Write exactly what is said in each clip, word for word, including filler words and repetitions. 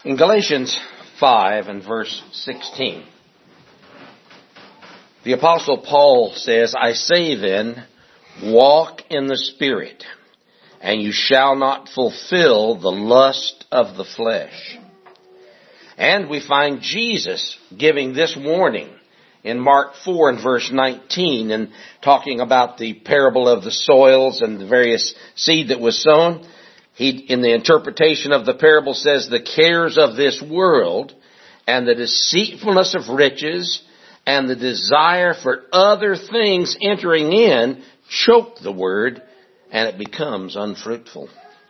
In Galatians five and verse sixteen, the Apostle Paul says, I say then, walk in the Spirit, and you shall not fulfill the lust of the flesh. And we find Jesus giving this warning in Mark four and verse nineteen, and talking about the parable of the soils and the various seed that was sown. He, in the interpretation of the parable, says the cares of this world and the deceitfulness of riches and the desire for other things entering in choke the word, and it becomes unfruitful.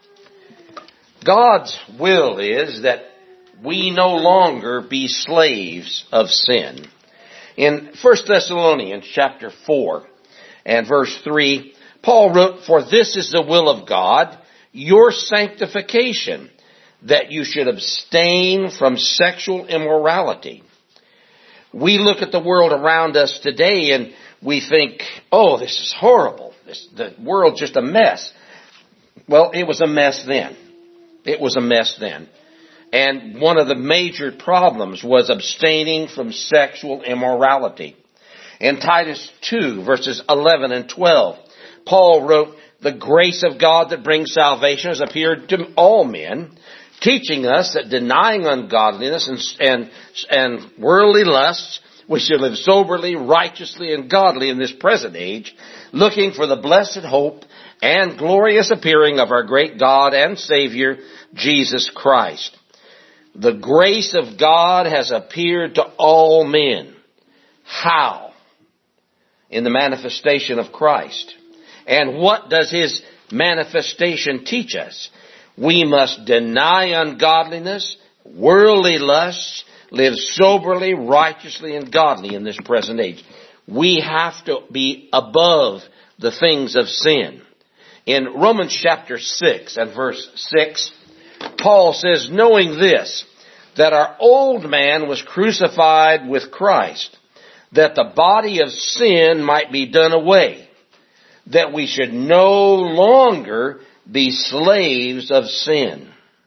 God's will is that we no longer be slaves of sin. In First Thessalonians chapter four and verse three, Paul wrote, for this is the will of God, your sanctification, that you should abstain from sexual immorality. We look at the world around us today and we think, oh, this is horrible. This, the world's just a mess. Well, it was a mess then. It was a mess then. And one of the major problems was abstaining from sexual immorality. In Titus two, verses eleven and twelve, Paul wrote, the grace of God that brings salvation has appeared to all men, teaching us that denying ungodliness and, and, and worldly lusts, we should live soberly, righteously, and godly in this present age, looking for the blessed hope and glorious appearing of our great God and Savior, Jesus Christ. The grace of God has appeared to all men. How? In the manifestation of Christ. And what does His manifestation teach us? We must deny ungodliness, worldly lusts, live soberly, righteously, and godly in this present age. We have to be above the things of sin. In Romans chapter six and verse six, Paul says, knowing this, that our old man was crucified with Christ, that the body of sin might be done away, that we should no longer be slaves of sin.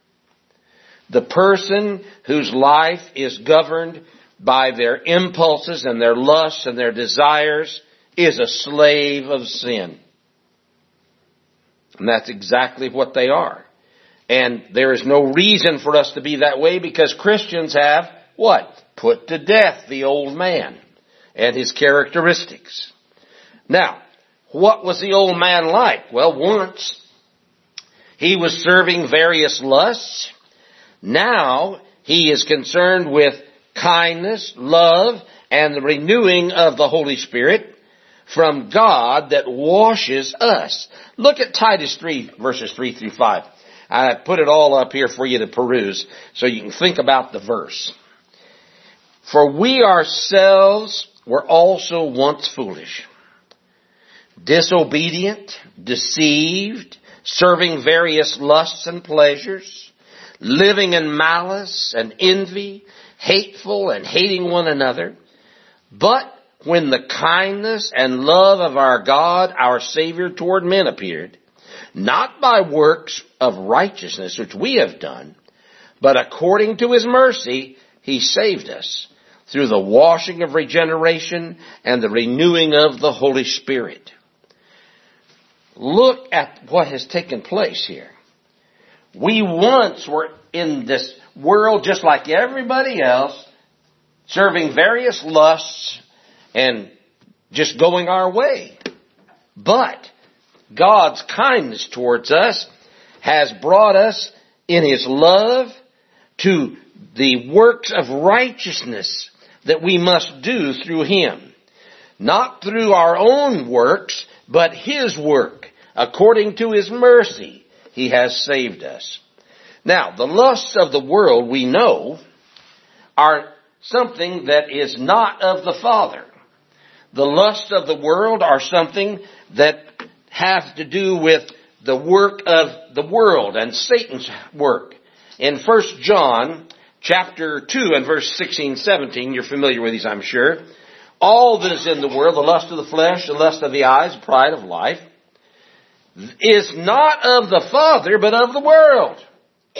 The person whose life is governed by their impulses and their lusts and their desires is a slave of sin. And that's exactly what they are. And there is no reason for us to be that way, because Christians have, what? Put to death the old man and his characteristics. Now, what was the old man like? Well, once he was serving various lusts. Now he is concerned with kindness, love, and the renewing of the Holy Spirit from God that washes us. Look at Titus three, verses three through five. I put it all up here for you to peruse so you can think about the verse. For we ourselves were also once foolish, disobedient, deceived, serving various lusts and pleasures, living in malice and envy, hateful and hating one another. But when the kindness and love of our God, our Savior toward men appeared, not by works of righteousness which we have done, but according to His mercy, He saved us through the washing of regeneration and the renewing of the Holy Spirit. Look at what has taken place here. We once were in this world just like everybody else, serving various lusts and just going our way. But God's kindness towards us has brought us in His love to the works of righteousness that we must do through Him. Not through our own works, but His work. According to His mercy, He has saved us. Now, the lusts of the world, we know, are something that is not of the Father. The lusts of the world are something that have to do with the work of the world and Satan's work. In First John chapter two and verse sixteen, seventeen, you're familiar with these, I'm sure. All that is in the world, the lust of the flesh, the lust of the eyes, the pride of life, is not of the Father, but of the world.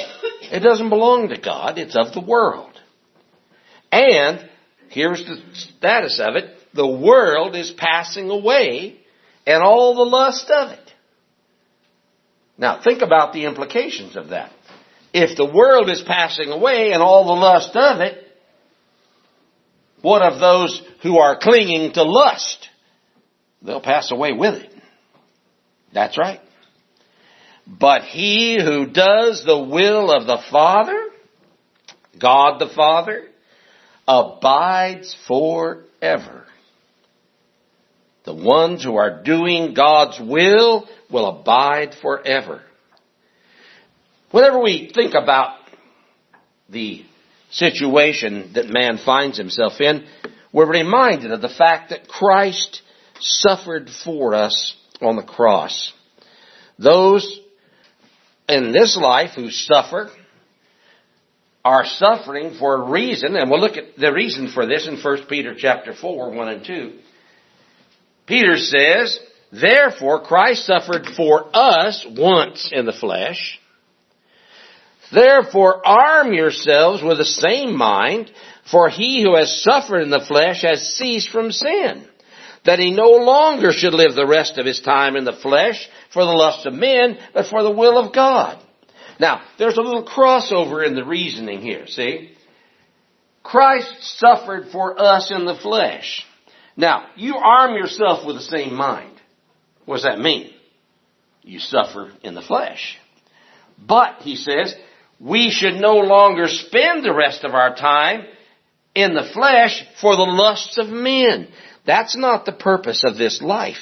It doesn't belong to God. It's of the world. And here's the status of it. The world is passing away and all the lust of it. Now think about the implications of that. If the world is passing away and all the lust of it, what of those who are clinging to lust? They'll pass away with it. That's right. But he who does the will of the Father, God the Father, abides forever. The ones who are doing God's will will abide forever. Whenever we think about the situation that man finds himself in, we're reminded of the fact that Christ suffered for us on the cross. Those in this life who suffer are suffering for a reason, and we'll look at the reason for this in First Peter chapter four, one and two. Peter says, therefore Christ suffered for us once in the flesh. Therefore arm yourselves with the same mind, for he who has suffered in the flesh has ceased from sin, that he no longer should live the rest of his time in the flesh for the lust of men, but for the will of God. Now, there's a little crossover in the reasoning here, see? Christ suffered for us in the flesh. Now, you arm yourself with the same mind. What does that mean? You suffer in the flesh. But, he says, we should no longer spend the rest of our time in the flesh for the lusts of men. That's not the purpose of this life.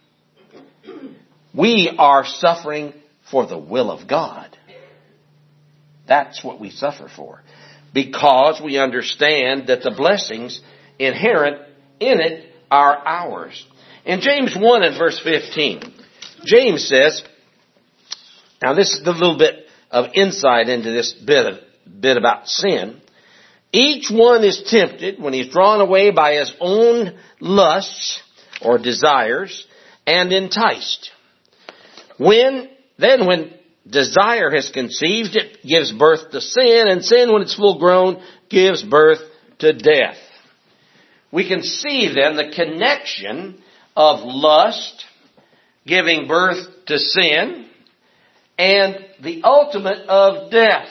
We are suffering for the will of God. That's what we suffer for. Because we understand that the blessings inherent in it are ours. In James one and verse fifteen, James says, now this is a little bit of insight into this bit of, bit about sin. Each one is tempted when he's drawn away by his own lusts or desires and enticed. When, then when desire has conceived, it gives birth to sin, and sin, when it's full grown, gives birth to death. We can see then the connection of lust giving birth to sin and the ultimate of death.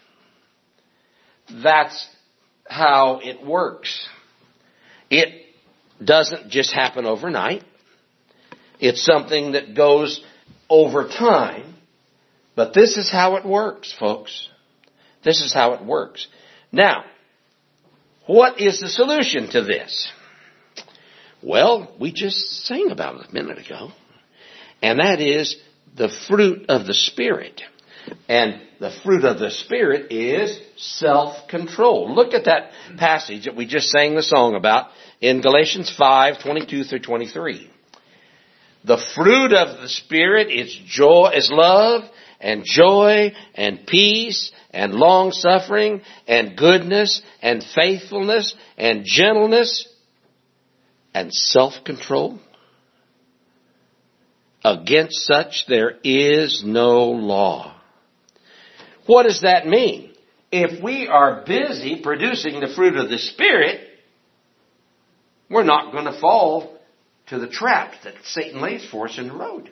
That's how it works. It doesn't just happen overnight. It's something that goes over time. But this is how it works, folks. This is how it works. Now, what is the solution to this? Well, we just sang about it a minute ago. And that is the fruit of the Spirit. And the fruit of the Spirit is self-control. Look at that passage that we just sang the song about in Galatians five, twenty-two through twenty-three. The fruit of the Spirit is joy, is love, and joy, and peace, and long-suffering, and goodness, and faithfulness, and gentleness, and self-control. Against such there is no law. What does that mean? If we are busy producing the fruit of the Spirit, we're not going to fall to the trap that Satan lays for us in the road.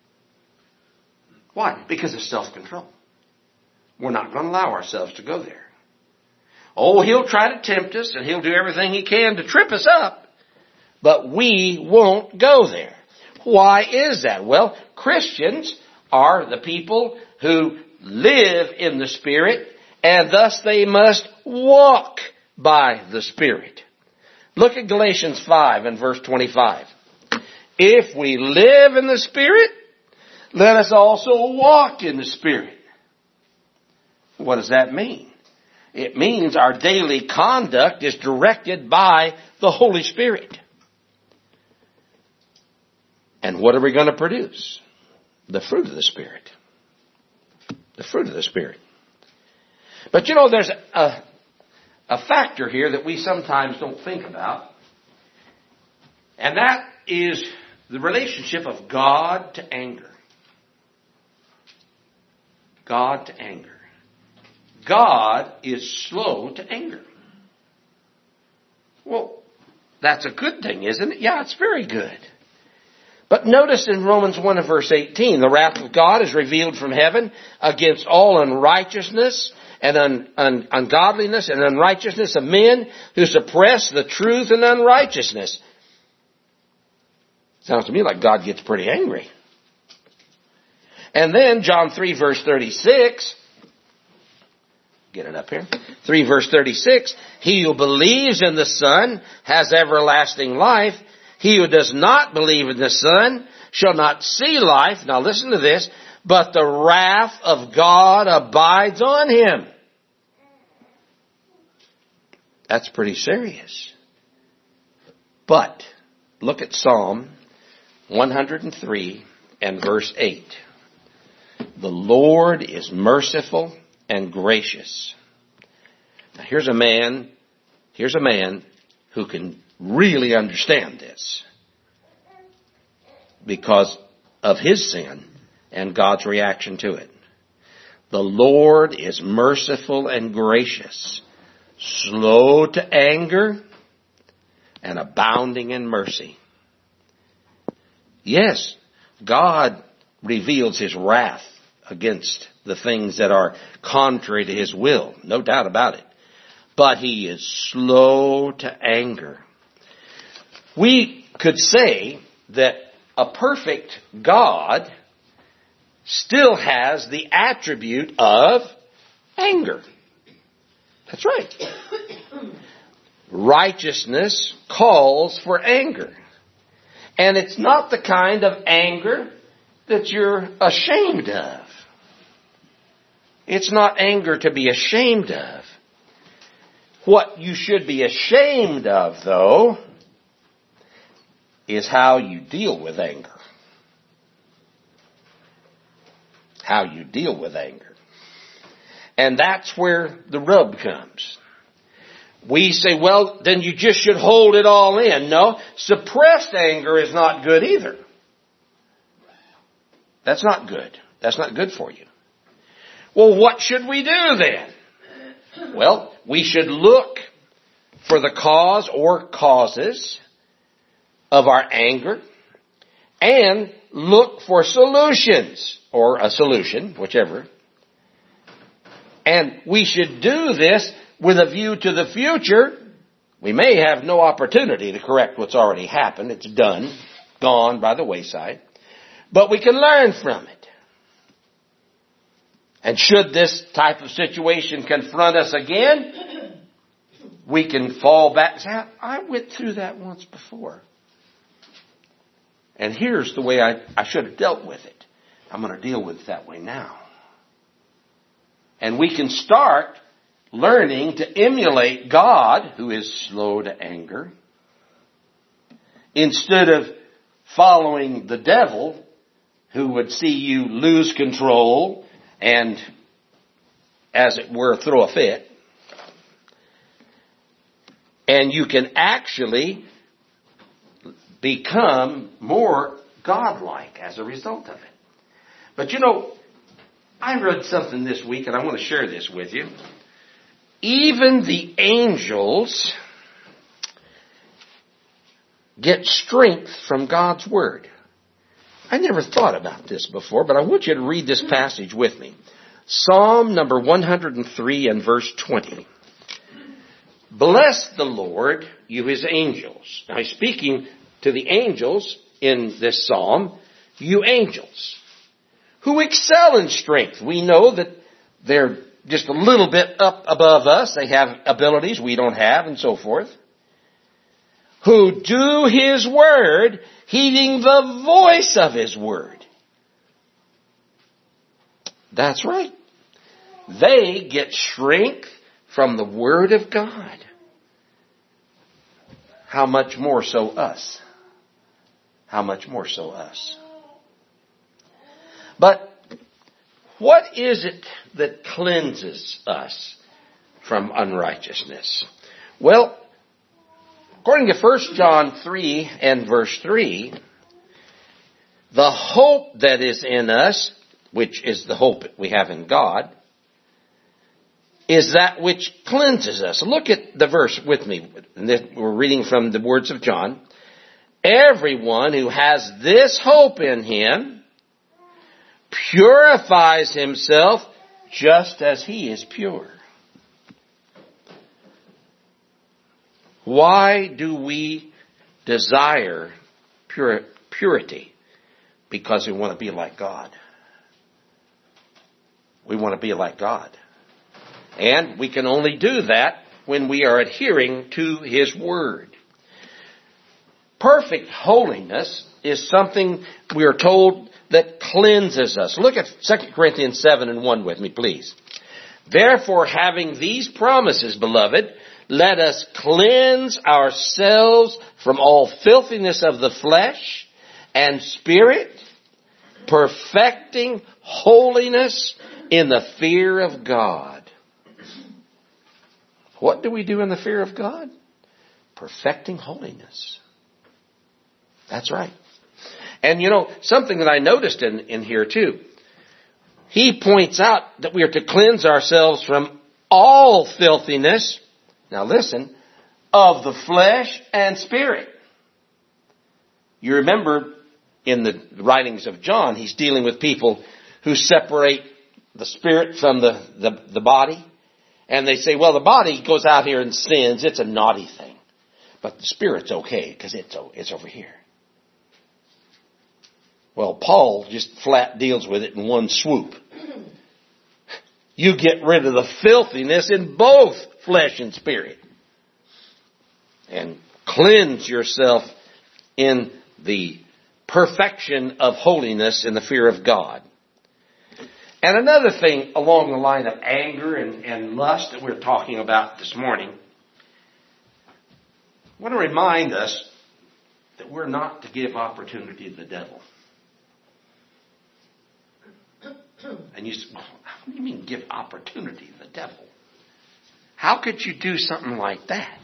Why? Because of self-control. We're not going to allow ourselves to go there. Oh, he'll try to tempt us and he'll do everything he can to trip us up, but we won't go there. Why is that? Well, Christians are the people who live in the Spirit, and thus they must walk by the Spirit. Look at Galatians five and verse twenty-five. If we live in the Spirit, let us also walk in the Spirit. What does that mean? It means our daily conduct is directed by the Holy Spirit. And what are we going to produce? The fruit of the Spirit. The fruit of the Spirit. But you know, there's a, a factor here that we sometimes don't think about. And that is the relationship of God to anger. God to anger. God is slow to anger. Well, that's a good thing, isn't it? Yeah, it's very good. But notice in Romans one and verse eighteen, the wrath of God is revealed from heaven against all unrighteousness and un, un, ungodliness and unrighteousness of men who suppress the truth and unrighteousness. Sounds to me like God gets pretty angry. And then John three verse thirty-six, get it up here, three verse thirty-six, he who believes in the Son has everlasting life. He who does not believe in the Son shall not see life. Now listen to this. But the wrath of God abides on him. That's pretty serious. But look at Psalm one hundred three and verse eight. The Lord is merciful and gracious. Now here's a man, here's a man who can really understand this because of his sin and God's reaction to it. The Lord is merciful and gracious, slow to anger, and abounding in mercy. Yes, God reveals his wrath against the things that are contrary to his will, no doubt about it. But he is slow to anger. We could say that a perfect God still has the attribute of anger. That's right. Righteousness calls for anger. And it's not the kind of anger that you're ashamed of. It's not anger to be ashamed of. What you should be ashamed of, though, is how you deal with anger. How you deal with anger. And that's where the rub comes. We say, well, then you just should hold it all in. No, suppressed anger is not good either. That's not good. That's not good for you. Well, what should we do then? Well, we should look for the cause or causes of our anger and look for solutions or a solution, whichever. And we should do this with a view to the future. We may have no opportunity to correct what's already happened. It's done, gone by the wayside. But we can learn from it. And should this type of situation confront us again, we can fall back and say, I went through that once before. And here's the way I, I should have dealt with it. I'm going to deal with it that way now. And we can start learning to emulate God, who is slow to anger, instead of following the devil, who would see you lose control and, as it were, throw a fit. And you can actually become more godlike as a result of it. But you know, I read something this week, and I want to share this with you. Even the angels get strength from God's Word. I never thought about this before, but I want you to read this passage with me. Psalm number one hundred three and verse twenty. Bless the Lord, you his angels. Now he's speaking to the angels in this psalm, you angels, who excel in strength. We know that they're just a little bit up above us. They have abilities we don't have and so forth. Who do his word, heeding the voice of his word. That's right. They get strength from the word of God. How much more so us? How much more so us? But what is it that cleanses us from unrighteousness? Well, according to First John three and verse three, the hope that is in us, which is the hope we have in God, is that which cleanses us. Look at the verse with me. We're reading from the words of John. Everyone who has this hope in him purifies himself just as he is pure. Why do we desire pure, purity? Because we want to be like God. We want to be like God. And we can only do that when we are adhering to His Word. Perfect holiness is something we are told that cleanses us. Look at Second Corinthians seven and one with me, please. Therefore, having these promises, beloved, let us cleanse ourselves from all filthiness of the flesh and spirit, perfecting holiness in the fear of God. What do we do in the fear of God? Perfecting holiness. That's right. And you know, something that I noticed in, in here too. He points out that we are to cleanse ourselves from all filthiness. Now listen, of the flesh and spirit. You remember in the writings of John, he's dealing with people who separate the spirit from the, the, the body. And they say, well, the body goes out here and sins. It's a naughty thing. But the spirit's okay because it's, it's over here. Well, Paul just flat deals with it in one swoop. You get rid of the filthiness in both flesh and spirit. And cleanse yourself in the perfection of holiness in the fear of God. And another thing along the line of anger and, and lust that we're talking about this morning, I want to remind us that we're not to give opportunity to the devil. And you say, well, what do you mean give opportunity to the devil? How could you do something like that?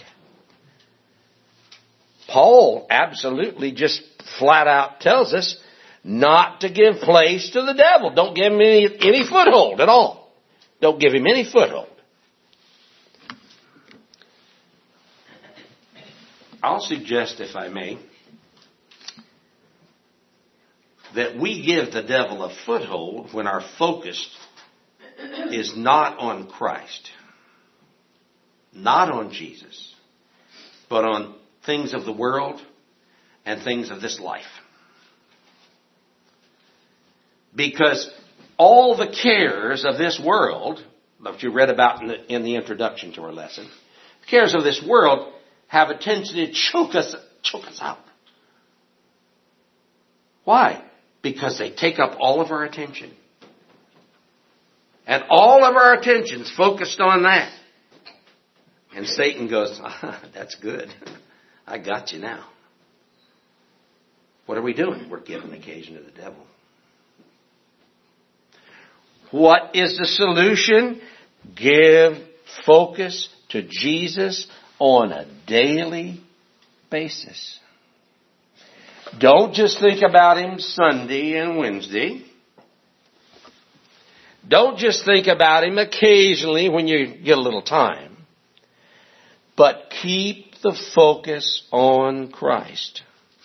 Paul absolutely just flat out tells us not to give place to the devil. Don't give him any, any foothold at all. Don't give him any foothold. I'll suggest, if I may, that we give the devil a foothold when our focus is not on Christ, not on Jesus, but on things of the world and things of this life. Because all the cares of this world, that you read about in the, in the introduction to our lesson, the cares of this world have a tendency to choke us, choke us out. Why? Because they take up all of our attention. And all of our attention's focused on that. And Satan goes, ah, that's good. I got you now. What are we doing? We're giving occasion to the devil. What is the solution? Give focus to Jesus on a daily basis. Don't just think about Him Sunday and Wednesday. Don't just think about Him occasionally when you get a little time. But keep the focus on Christ.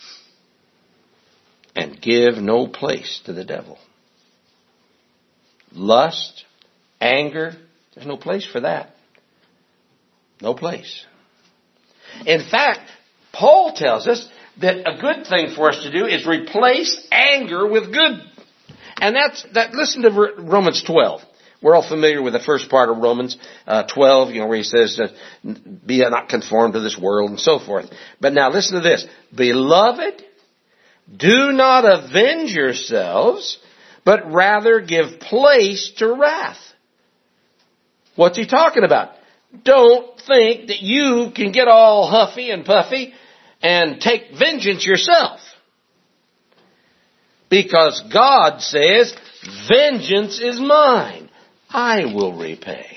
And give no place to the devil. Lust, anger, there's no place for that. No place. In fact, Paul tells us that a good thing for us to do is replace anger with good. And that's, that, listen to Romans twelve. We're all familiar with the first part of Romans uh, twelve, you know, where he says, uh, be not conformed to this world and so forth. But now listen to this. Beloved, do not avenge yourselves, but rather give place to wrath. What's he talking about? Don't think that you can get all huffy and puffy and take vengeance yourself. Because God says, vengeance is mine. I will repay.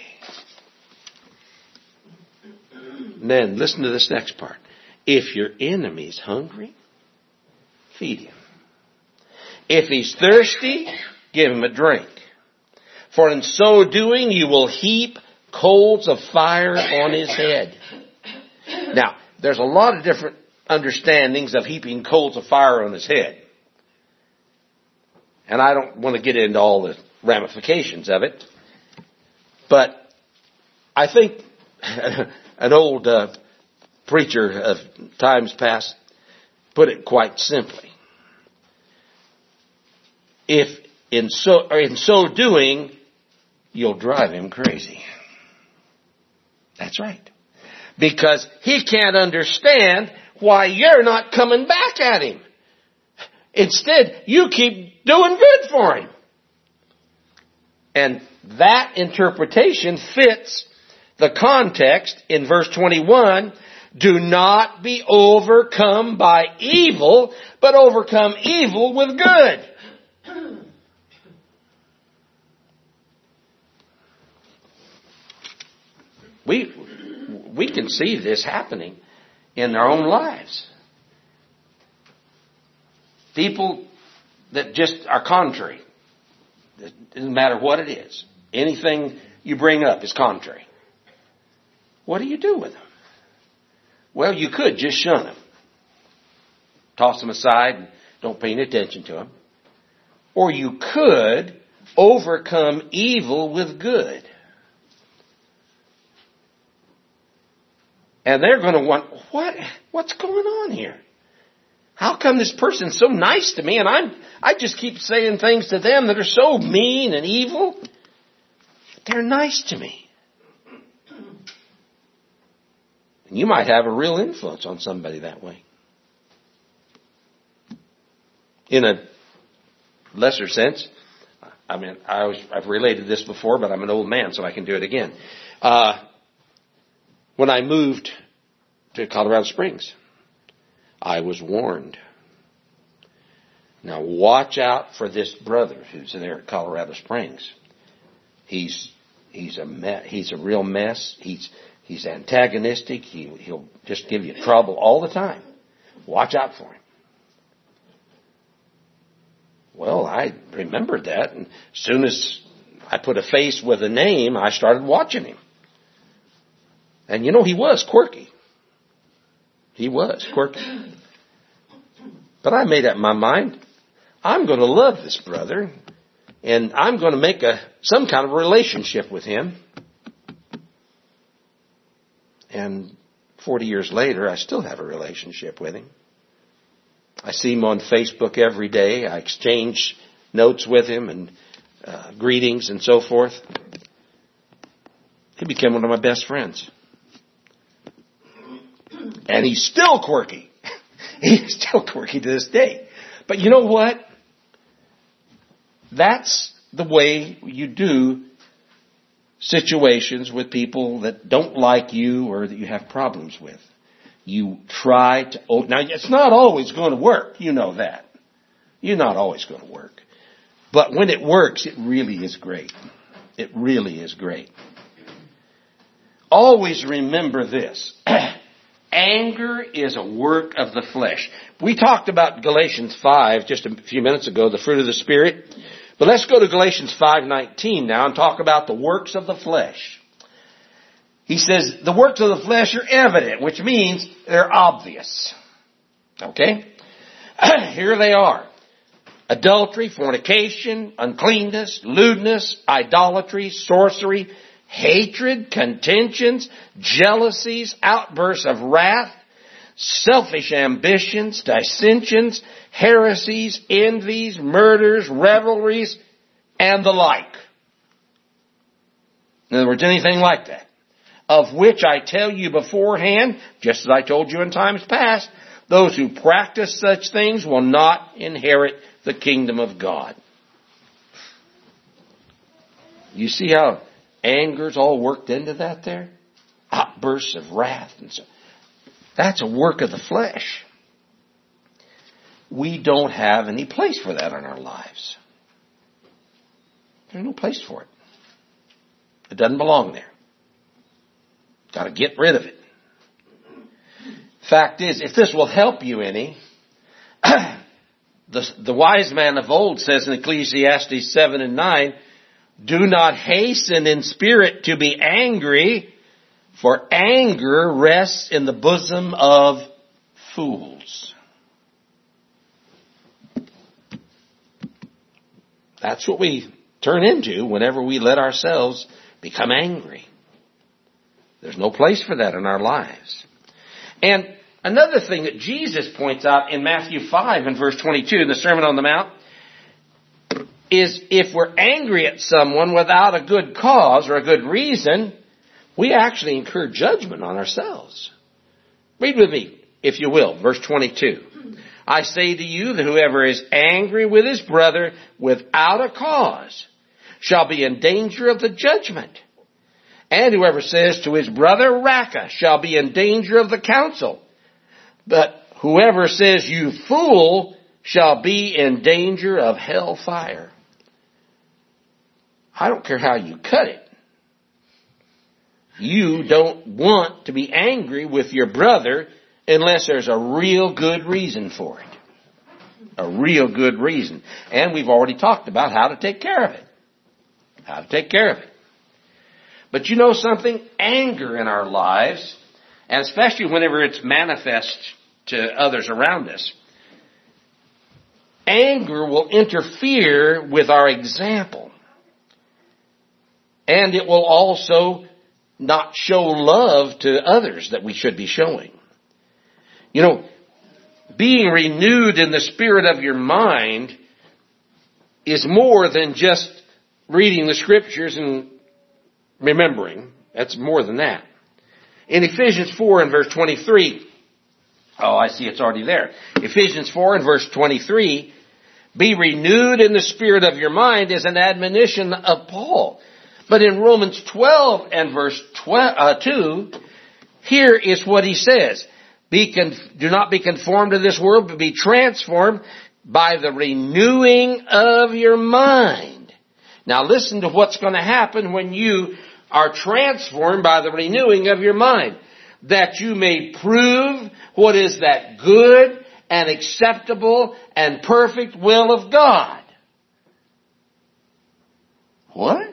And then listen to this next part. If your enemy's hungry, feed him. If he's thirsty, give him a drink. For in so doing, you will heap coals of fire on his head. Now, there's a lot of different understandings of heaping coals of fire on his head. And I don't want to get into all the ramifications of it. But I think an old uh, preacher of times past put it quite simply. If in so, or in so doing, you'll drive him crazy. That's right. Because he can't understand why you're not coming back at him. Instead, you keep doing good for him. And that interpretation fits the context in verse twenty-one. Do not be overcome by evil, but overcome evil with good. We, we can see this happening in our own lives. People that just are contrary. It doesn't matter what it is. Anything you bring up is contrary. What do you do with them? Well, you could just shun them. Toss them aside and don't pay any attention to them. Or you could overcome evil with good. And they're going to want, what, what's going on here? How come this person's so nice to me and I'm, I just keep saying things to them that are so mean and evil? They're nice to me. And you might have a real influence on somebody that way. In a lesser sense, I mean, I was, I've related this before, but I'm an old man, so I can do it again. Uh, when I moved to Colorado Springs, I was warned. Now watch out for this brother who's there at Colorado Springs. He's he's a me- he's a real mess. He's he's antagonistic. He he'll just give you trouble all the time. Watch out for him. Well, I remembered that, and as soon as I put a face with a name, I started watching him. And you know, he was quirky. He was quirky. But I made up my mind. I'm going to love this brother. And I'm going to make a some kind of relationship with him. And forty years later, I still have a relationship with him. I see him on Facebook every day. I exchange notes with him and uh, greetings and so forth. He became one of my best friends. And he's still quirky. He's still quirky to this day. But you know what? That's the way you do situations with people that don't like you or that you have problems with. You try to... Oh, now, it's not always going to work. You know that. You're not always going to work. But when it works, it really is great. It really is great. Always remember this. Anger is a work of the flesh. We talked about Galatians five just a few minutes ago, the fruit of the Spirit. But let's go to Galatians five nineteen now and talk about the works of the flesh. He says the works of the flesh are evident, which means they're obvious. Okay? Here they are. Adultery, fornication, uncleanness, lewdness, idolatry, sorcery, hatred, contentions, jealousies, outbursts of wrath, selfish ambitions, dissensions, heresies, envies, murders, revelries, and the like. In other words, anything like that. Of which I tell you beforehand, just as I told you in times past, those who practice such things will not inherit the kingdom of God. You see how anger's all worked into that there? Outbursts of wrath and so. That's a work of the flesh. We don't have any place for that in our lives. There's no place for it. It doesn't belong there. Got to get rid of it. Fact is, if this will help you any, the, the wise man of old says in Ecclesiastes seven and nine, Do not hasten in spirit to be angry, for anger rests in the bosom of fools. That's what we turn into whenever we let ourselves become angry. There's no place for that in our lives. And another thing that Jesus points out in Matthew five and verse twenty-two, in the Sermon on the Mount, is if we're angry at someone without a good cause or a good reason, we actually incur judgment on ourselves. Read with me, if you will, verse twenty-two. I say to you that whoever is angry with his brother without a cause shall be in danger of the judgment. And whoever says to his brother, Raca, shall be in danger of the council. But whoever says, you fool, shall be in danger of hell fire. I don't care how you cut it. You don't want to be angry with your brother unless there's a real good reason for it. A real good reason. And we've already talked about how to take care of it. How to take care of it. But you know something? Anger in our lives, and especially whenever it's manifest to others around us, anger will interfere with our example. And it will also not show love to others that we should be showing. You know, being renewed in the spirit of your mind is more than just reading the scriptures and remembering. That's more than that. In Ephesians four and verse twenty-three, oh, I see it's already there. Ephesians four and verse twenty-three, be renewed in the spirit of your mind is an admonition of Paul. But in Romans twelve and verse two, here is what he says. Be conf- do not be conformed to this world, but be transformed by the renewing of your mind. Now listen to what's going to happen when you are transformed by the renewing of your mind. That you may prove what is that good and acceptable and perfect will of God. What?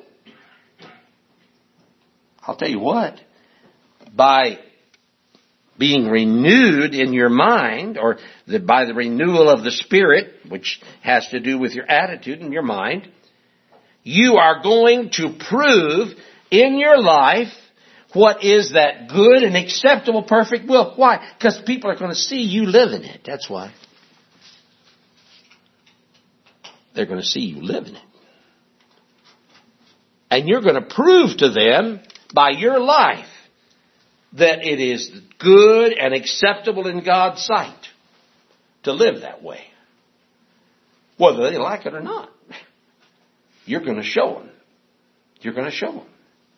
I'll tell you what. By being renewed in your mind, or the, by the renewal of the Spirit, which has to do with your attitude and your mind, you are going to prove in your life what is that good and acceptable, perfect will. Why? Because people are going to see you living it. That's why. They're going to see you living it. And you're going to prove to them by your life that it is good and acceptable in God's sight to live that way. Whether they like it or not. You're going to show them. You're going to show them.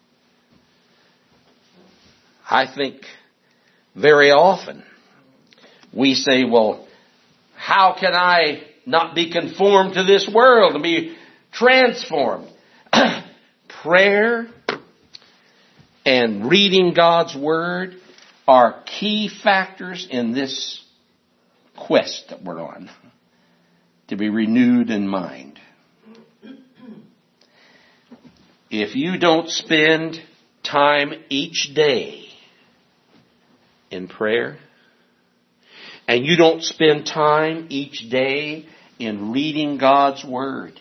I think very often we say, well, how can I not be conformed to this world and be transformed? Prayer and reading God's Word are key factors in this quest that we're on, to be renewed in mind. If you don't spend time each day in prayer, and you don't spend time each day in reading God's Word,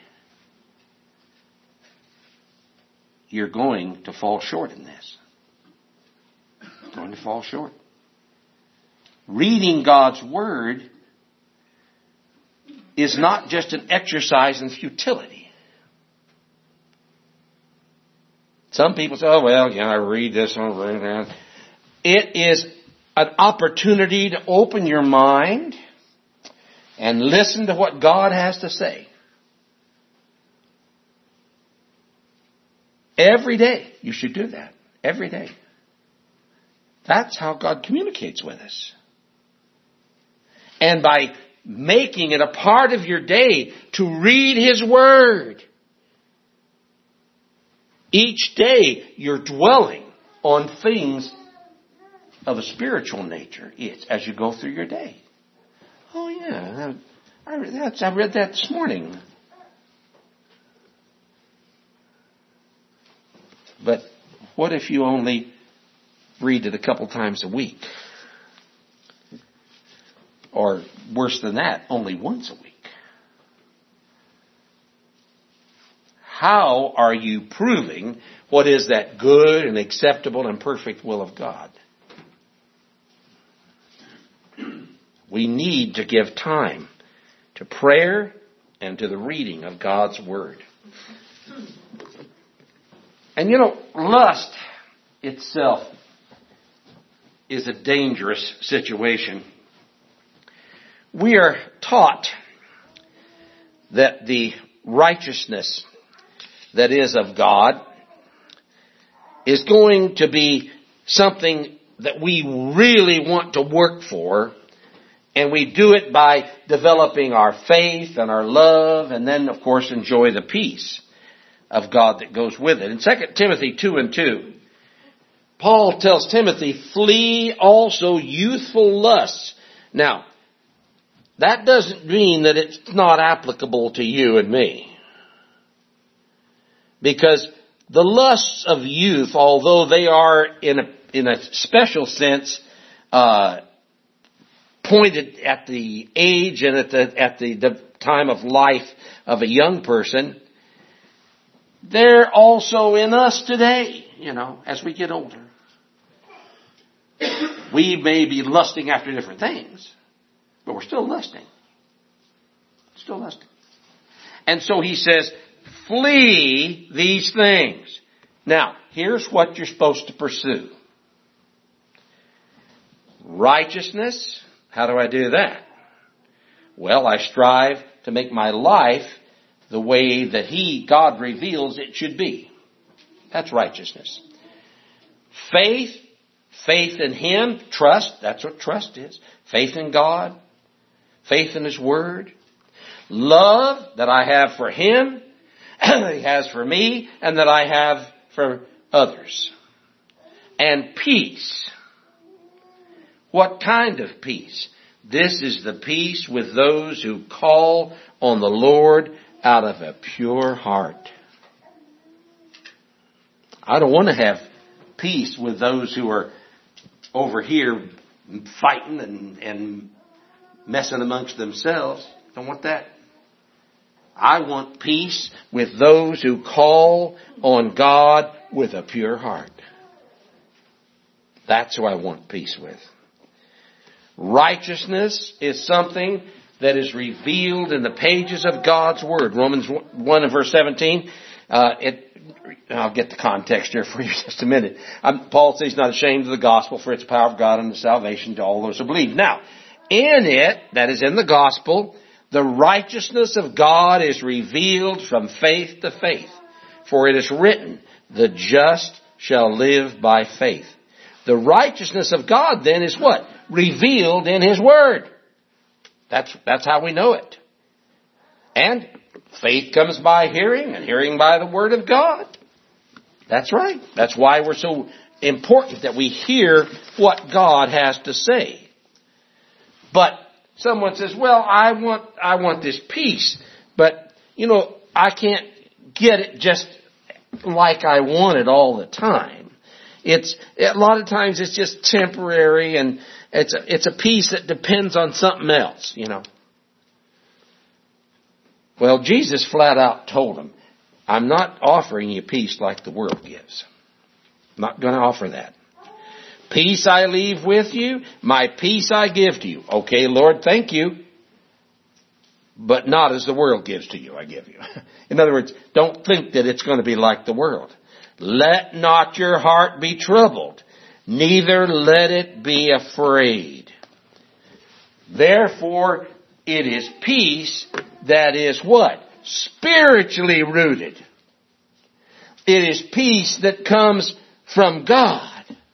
you're going to fall short in this. You're going to fall short. Reading God's Word is not just an exercise in futility. Some people say, oh, well, yeah, I read this and I read that. It is an opportunity to open your mind and listen to what God has to say. Every day you should do that. Every day. That's how God communicates with us. And by making it a part of your day to read His Word, each day you're dwelling on things of a spiritual nature. It's as you go through your day. Oh yeah, I, that's, I read that this morning. But what if you only read it a couple times a week? Or worse than that, only once a week? How are you proving what is that good and acceptable and perfect will of God? We need to give time to prayer and to the reading of God's Word. And you know, lust itself is a dangerous situation. We are taught that the righteousness that is of God is going to be something that we really want to work for, and we do it by developing our faith and our love, and then, of course, enjoy the peace of God that goes with it. In Second Timothy two and two, Paul tells Timothy, flee also youthful lusts. Now, that doesn't mean that it's not applicable to you and me. Because the lusts of youth, although they are in a, in a special sense, uh, pointed at the age and at the, at the, the time of life of a young person, they're also in us today, you know, as we get older. We may be lusting after different things, but we're still lusting. Still lusting. And so he says, flee these things. Now, here's what you're supposed to pursue. Righteousness. How do I do that? Well, I strive to make my life the way that He, God, reveals it should be. That's righteousness. Faith. Faith in Him. Trust. That's what trust is. Faith in God. Faith in His Word. Love that I have for Him, that He has for me, and that I have for others. And peace. What kind of peace? This is the peace with those who call on the Lord out of a pure heart. I don't want to have peace with those who are over here fighting and, and messing amongst themselves. Don't want that. I want peace with those who call on God with a pure heart. That's who I want peace with. Righteousness is something that is revealed in the pages of God's Word. Romans one and verse seventeen. Uh, it, I'll get the context here for you in just a minute. Um, Paul says he's not ashamed of the gospel, for it's the power of God unto salvation to all those who believe. Now, in it, that is in the gospel, the righteousness of God is revealed from faith to faith. For it is written, the just shall live by faith. The righteousness of God then is what? Revealed in His Word. That's, that's how we know it. And faith comes by hearing, and hearing by the Word of God. That's right. That's why we're so important that we hear what God has to say. But someone says, well, I want, I want this peace, but, you know, I can't get it just like I want it all the time. It's, a lot of times it's just temporary, and it's a, it's a peace that depends on something else, you know. Well, Jesus flat out told him, I'm not offering you peace like the world gives. I'm not going to offer that. Peace I leave with you, my peace I give to you. Okay, Lord, thank you. But not as the world gives to you, I give you. In other words, don't think that it's going to be like the world. Let not your heart be troubled, neither let it be afraid. Therefore, it is peace that is what? Spiritually rooted. It is peace that comes from God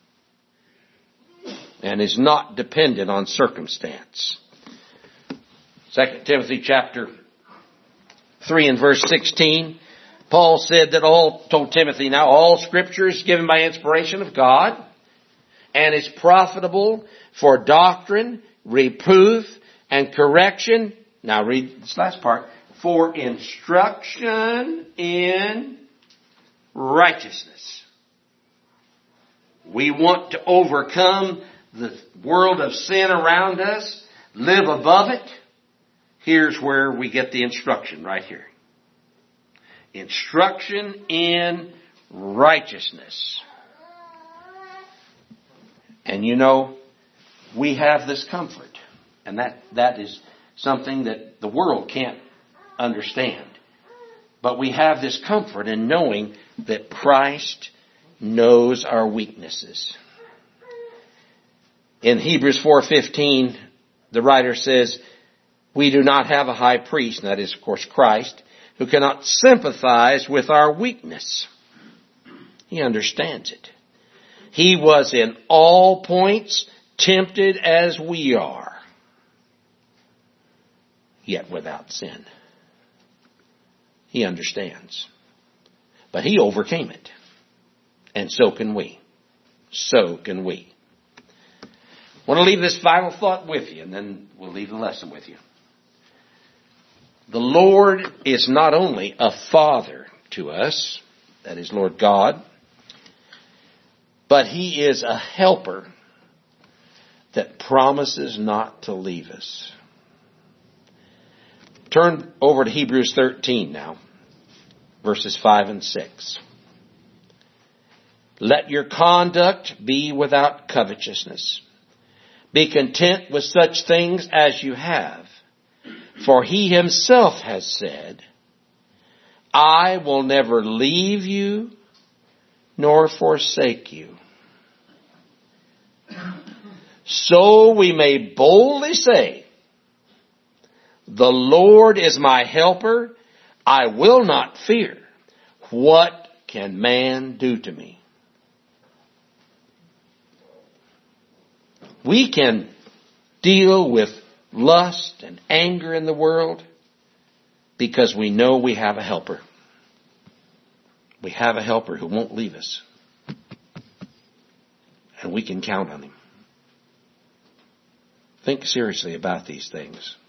and is not dependent on circumstance. Second Timothy chapter three and verse sixteen, Paul said that all, told Timothy now, all scripture is given by inspiration of God and is profitable for doctrine, reproof, and correction. Now read this last part. For instruction in righteousness. we want to overcome the world of sin around us, live above it, here's where we get the instruction right here. Instruction in righteousness. And you know, we have this comfort. And that, that is something that the world can't understand. But we have this comfort in knowing that Christ knows our weaknesses. In Hebrews four fifteen, the writer says, we do not have a high priest, and that is, of course, Christ, who cannot sympathize with our weakness. He understands it. He was in all points tempted as we are, yet without sin. He understands. But He overcame it. And so can we. So can we. I want to leave this final thought with you, and then we'll leave the lesson with you. The Lord is not only a Father to us, that is Lord God, but He is a helper that promises not to leave us. Turn over to Hebrews thirteen now, verses five and six. Let your conduct be without covetousness. Be content with such things as you have. For He Himself has said, I will never leave you nor forsake you. So we may boldly say, the Lord is my helper. I will not fear. What can man do to me? We can deal with lust and anger in the world because we know we have a helper. We have a helper who won't leave us. And we can count on Him. Think seriously about these things.